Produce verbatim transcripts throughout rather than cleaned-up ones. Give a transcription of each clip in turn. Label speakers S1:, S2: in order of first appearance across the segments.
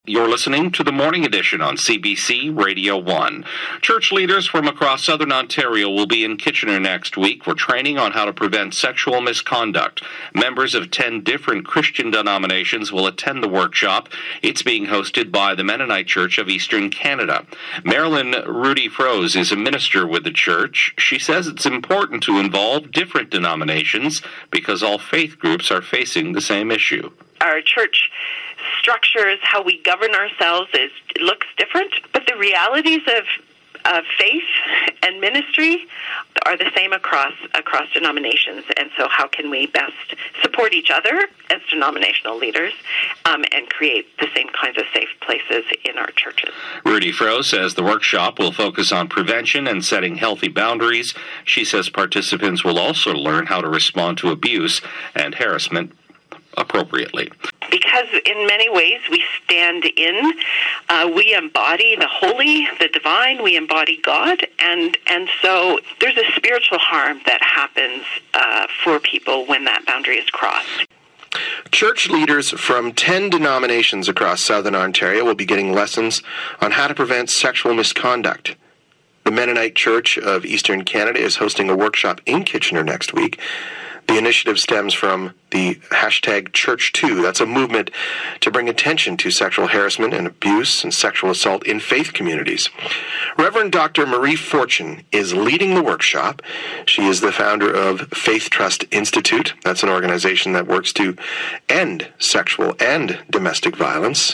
S1: You're listening to the Morning Edition on C B C Radio one. Church leaders from across southern Ontario will be in Kitchener next week for training on how to prevent sexual misconduct. Members of ten different Christian denominations will attend the workshop. It's being hosted by the Mennonite Church of Eastern Canada. Marilyn Rudy Froese is a minister with the church. She says it's important to involve different denominations because all faith groups are facing the same issue.
S2: Our church structures, how we govern ourselves, is looks different, but the realities of of faith and ministry are the same across across denominations. And so how can we best support each other as denominational leaders um, and create the same kinds of safe places in our churches?
S1: Rudy Froese says the workshop will focus on prevention and setting healthy boundaries. She says participants will also learn how to respond to abuse and harassment appropriately.
S2: Because in many ways we stand in, uh, we embody the holy, the divine, we embody God, and, and so there's a spiritual harm that happens uh, for people when that boundary is crossed.
S3: Church leaders from ten denominations across southern Ontario will be getting lessons on how to prevent sexual misconduct. The Mennonite Church of Eastern Canada is hosting a workshop in Kitchener next week. The initiative stems from the hashtag Church two. That's a movement to bring attention to sexual harassment and abuse and sexual assault in faith communities. Reverend Doctor Marie Fortune is leading the workshop. She is the founder of Faith Trust Institute. That's an organization that works to end sexual and domestic violence.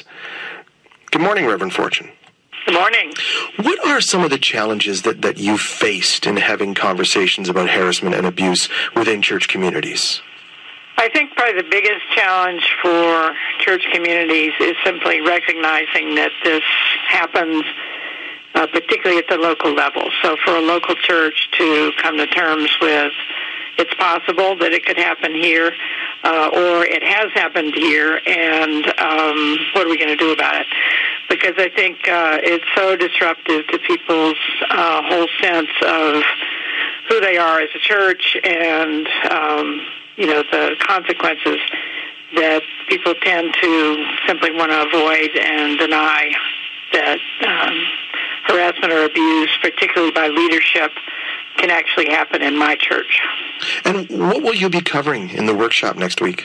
S3: Good morning, Reverend Fortune.
S4: Good morning.
S3: What are some of the challenges that, that you've faced in having conversations about harassment and abuse within church communities?
S4: I think probably the biggest challenge for church communities is simply recognizing that this happens uh, particularly at the local level. So for a local church to come to terms with it's possible that it could happen here, uh, or it has happened here, and um, what are we going to do about it? Because I think uh, it's so disruptive to people's uh, whole sense of who they are as a church and, um, you know, the consequences that people tend to simply want to avoid and deny that um, harassment or abuse, particularly by leadership, can actually happen in my church.
S3: And what will you be covering in the workshop next week?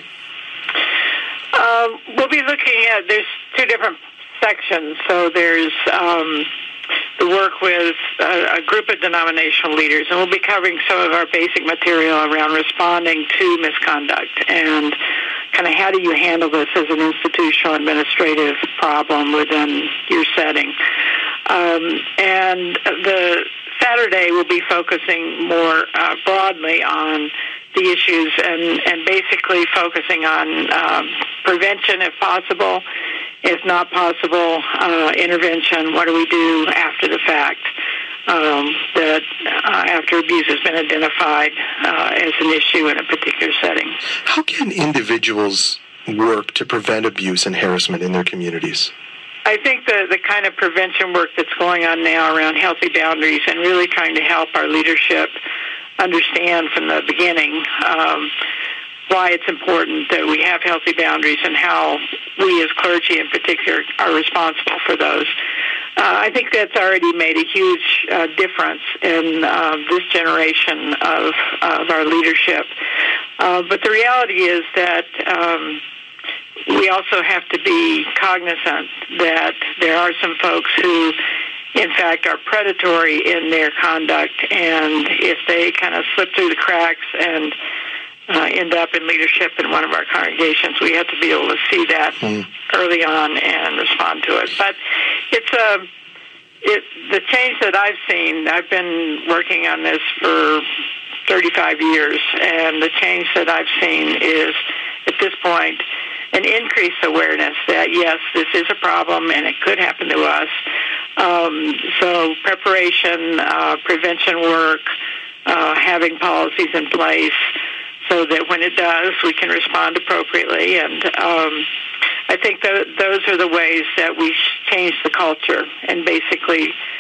S4: Uh, we'll be looking at, there's two different sections. So there's um, the work with a, a group of denominational leaders, and we'll be covering some of our basic material around responding to misconduct and kind of how do you handle this as an institutional administrative problem within your setting. Um, and the Saturday we'll be focusing more uh, broadly on the issues and, and basically focusing on um, prevention if possible. If not possible, uh, intervention, what do we do after the fact, um, that uh, after abuse has been identified uh, as an issue in a particular setting.
S3: How can individuals work to prevent abuse and harassment in their communities?
S4: I think the, the kind of prevention work that's going on now around healthy boundaries and really trying to help our leadership understand from the beginning um, why it's important that we have healthy boundaries and how we as clergy in particular are responsible for those. Uh, I think that's already made a huge uh, difference in uh, this generation of, of our leadership. Uh, but the reality is that um, we also have to be cognizant that there are some folks who, in fact, are predatory in their conduct, and if they kind of slip through the cracks and uh, end up in leadership in one of our congregations, we have to be able to see that mm. early on and respond to it. But it's a it, the change that I've seen. I've been working on this for thirty-five years, and the change that I've seen is, at this point, an increased awareness that, yes, this is a problem and it could happen to us. Um, so preparation, uh, prevention work, uh, having policies in place so that when it does, we can respond appropriately. And um, I think that those are the ways that we change the culture and basically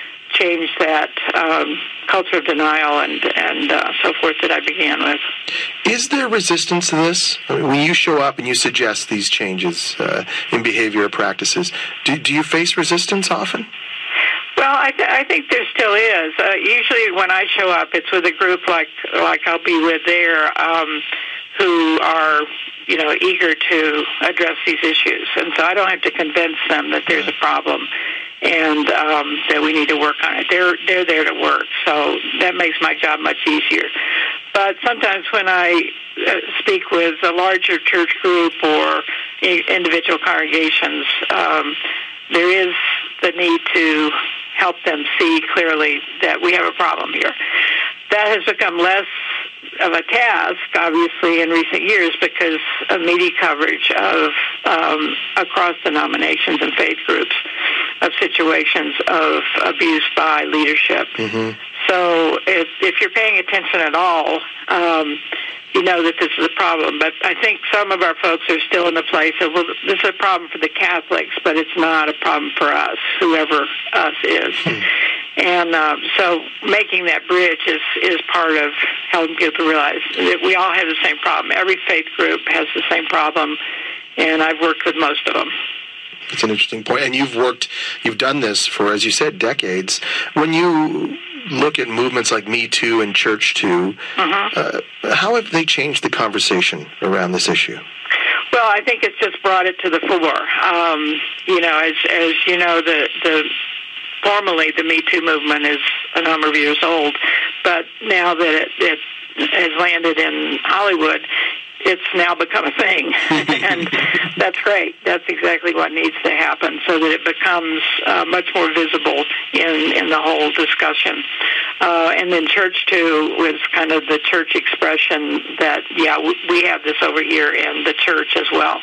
S4: change that um, culture of denial and, and uh, so forth that I began with.
S3: Is there resistance to this? I mean, when you show up and you suggest these changes uh, in behavior or practices, do, do you face resistance often?
S4: Well, I, th- I think there still is. Uh, usually when I show up, it's with a group like like I'll be with there um, who are, you know, eager to address these issues. And so I don't have to convince them that there's a problem and um, that we need to work on it. They're, they're there to work, so that makes my job much easier. But sometimes when I uh, speak with a larger church group or I- individual congregations, um, there is the need to help them see clearly that we have a problem here. That has become less of a task, obviously, in recent years because of media coverage of um, across denominations and faith groups of situations of abuse by leadership. Mm-hmm. So if, if you're paying attention at all, um, you know that this is a problem. But I think some of our folks are still in the place of, well, this is a problem for the Catholics, but it's not a problem for us, whoever us is. Mm. And um, so making that bridge is, is part of helping people realize that we all have the same problem. Every faith group has the same problem, and I've worked with most of them.
S3: That's an interesting point. And you've worked, you've done this for, as you said, decades. When you look at movements like Me Too and Church Too, uh-huh. uh, how have they changed the conversation around this issue?
S4: Well, I think it's just brought it to the fore. Um, you know, as as you know, the the formally the Me Too movement is a number of years old, but now that it, it has landed in Hollywood, it's now become a thing, and that's great. That's exactly what needs to happen, so that it becomes uh, much more visible in, in the whole discussion. Uh, and then Church Too was kind of the church expression that, yeah, we, we have this over here in the church as well.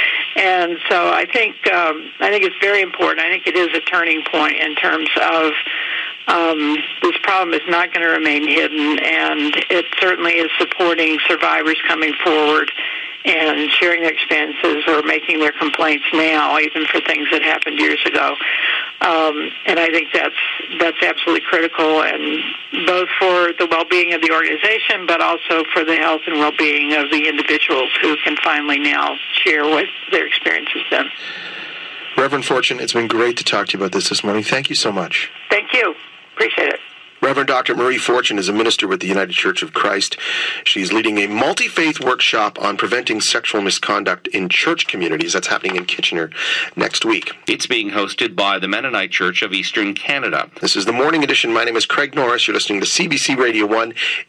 S4: And so I think um, I think it's very important. I think it is a turning point in terms of Um, this problem is not going to remain hidden, and it certainly is supporting survivors coming forward and sharing their experiences or making their complaints now, even for things that happened years ago. Um, and I think that's that's absolutely critical, and both for the well-being of the organization, but also for the health and well-being of the individuals who can finally now share what their experience has been.
S3: Reverend Fortune, it's been great to talk to you about this this morning. Thank you so much.
S4: Thank you. Appreciate it.
S3: Reverend Doctor Marie Fortune is a minister with the United Church of Christ. She's leading a multi-faith workshop on preventing sexual misconduct in church communities. That's happening in Kitchener next week.
S1: It's being hosted by the Mennonite Church of Eastern Canada.
S3: This is the Morning Edition. My name is Craig Norris. You're listening to C B C Radio one.